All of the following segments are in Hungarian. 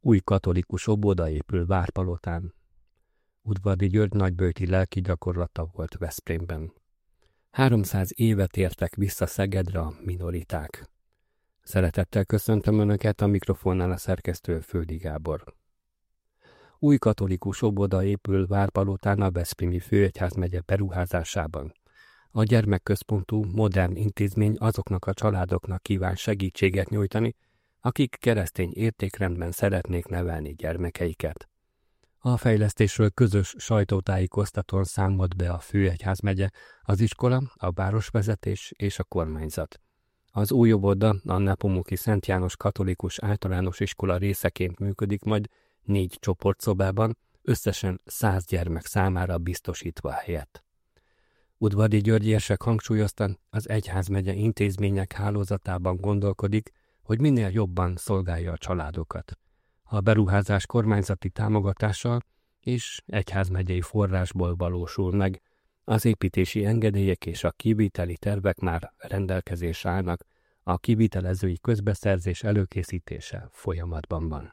Új katolikus óvoda épül Várpalotán. Udvardi György nagyböjti lelki gyakorlata volt Veszprémben. 300 évet értek vissza Szegedre a minoriták. Szeretettel köszöntöm Önöket, a mikrofonnál a szerkesztő Földi Gábor. Új katolikus óvoda épül Várpalotán a Veszprémi Főegyházmegye beruházásában. A gyermekközpontú, modern intézmény azoknak a családoknak kíván segítséget nyújtani, akik keresztény értékrendben szeretnék nevelni gyermekeiket. A fejlesztésről közös sajtótájékoztatón számolt be a Főegyházmegye, az iskola, a városvezetés és a kormányzat. Az új óvoda a Nepomuki Szent János Katolikus Általános Iskola részeként működik majd 4 csoportszobában, összesen 100 gyermek számára biztosítva helyet. Udvardi György érsek hangsúlyozta, az egyházmegye intézmények hálózatában gondolkodik, hogy minél jobban szolgálja a családokat. A beruházás kormányzati támogatással és egyházmegyei forrásból valósul meg. Az építési engedélyek és a kiviteli tervek már rendelkezésre állnak, a kivitelezői közbeszerzés előkészítése folyamatban van.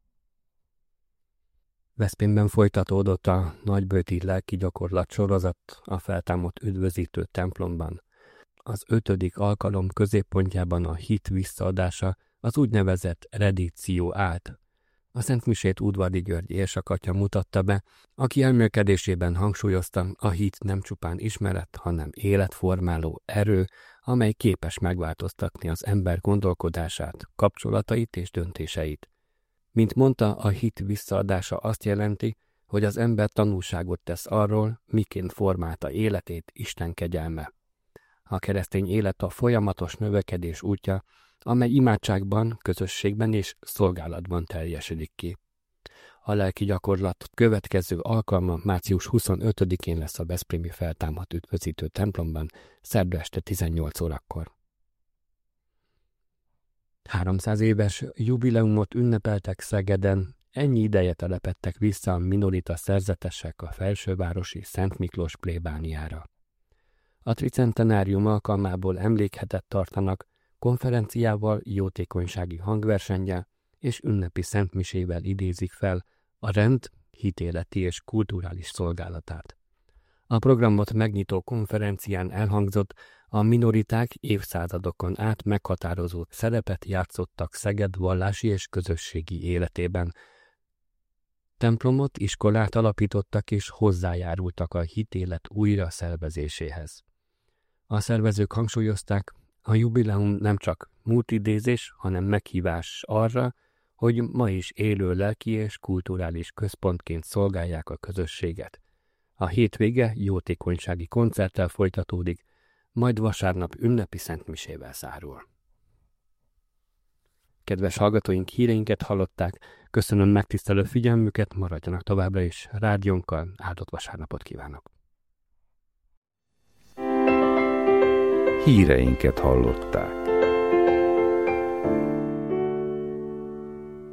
Veszprémben folytatódott a nagyböjti lelki gyakorlat sorozat a feltámadt üdvözítő templomban. Az 5. alkalom középpontjában a hit visszaadása, az úgynevezett redíció állt. A szentmisét Udvardi György érsakatya mutatta be, aki elmélkedésében hangsúlyozta, a hit nem csupán ismeret, hanem életformáló erő, amely képes megváltoztatni az ember gondolkodását, kapcsolatait és döntéseit. Mint mondta, a hit visszaadása azt jelenti, hogy az ember tanúságot tesz arról, miként formálta életét Isten kegyelme. A keresztény élet a folyamatos növekedés útja, amely imádságban, közösségben és szolgálatban teljesedik ki. A lelki gyakorlat következő alkalma március 25-én lesz a veszprémi feltámadt üdvözítő templomban, szerda este 18 órakor. 300 éves jubileumot ünnepeltek Szegeden, ennyi ideje telepedtek vissza a minorita szerzetesek a felsővárosi Szent Miklós plébániára. A tricentenárium alkalmából emlékhetet tartanak, konferenciával, jótékonysági hangversennyel és ünnepi szentmisével idézik fel a rend hitéleti és kulturális szolgálatát. A programot megnyitó konferencián elhangzott, a minoriták évszázadokon át meghatározó szerepet játszottak Szeged vallási és közösségi életében. Templomot, iskolát alapítottak és hozzájárultak a hitélet újra szervezéséhez. A szervezők hangsúlyozták, a jubileum nem csak múltidézés, hanem meghívás arra, hogy ma is élő lelki és kulturális központként szolgálják a közösséget. A hétvége jótékonysági koncerttel folytatódik, majd vasárnap ünnepi szentmisével zárul. Kedves hallgatóink, híreinket hallották, köszönöm megtisztelő figyelmüket, maradjanak továbbra is rádiónkkal, áldott vasárnapot kívánok! Híreinket hallották.